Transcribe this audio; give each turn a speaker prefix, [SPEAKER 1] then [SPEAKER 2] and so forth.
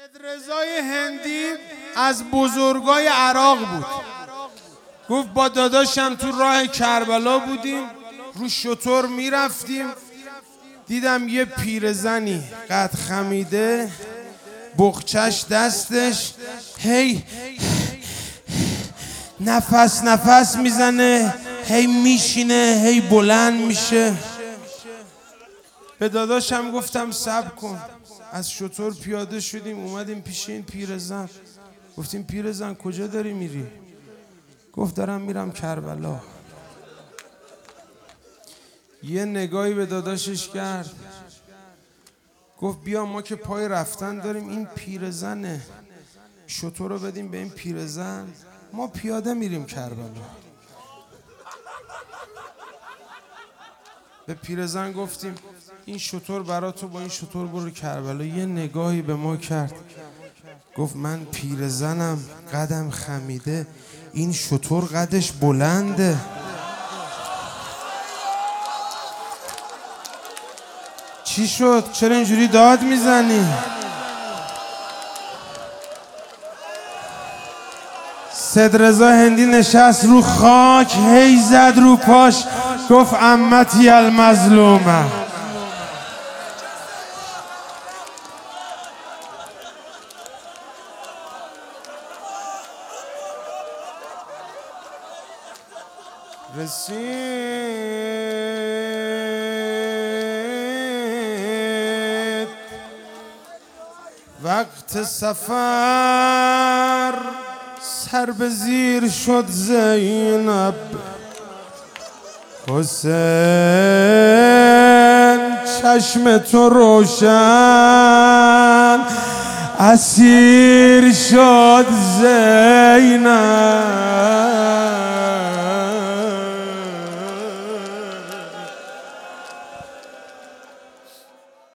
[SPEAKER 1] صدرضای هندی از بزرگای عراق بود. گفت با داداشم تو راه کربلا بودیم، رو شتر میرفتیم، دیدم یه پیرزنی قد خمیده، بغچش دستش، هی نفس میزنه، هی میشینه، هی بلند میشه. به داداشم گفتم صبر کن. از شتر پیاده شدیم اومدیم پیش این پیرزن. گفتیم پیرزن کجا داری میری؟ گفت دارم میرم کربلا. یه نگاهی به داداشش کرد، گفت بیا ما که پای رفتن داریم، این پیرزنه، شتر رو بدیم به این پیرزن، ما پیاده میریم کربلا. به پیرزن گفتیم این شتر برا تو، با این شتر برو کربلا. یه نگاهی به ما کرد، گفت من پیرزنم، قدم خمیده، این شتر قدش بلنده. چی شد؟ چرا اینجوری داد میزنی؟ صدرضا هندی نشست رو خاک، هی زد رو پاش، گفت عمتی المظلومه. رسید وقت سفر، سر به زیر شد زینب، حسین چشم تو روشن، اسیر شد زینب.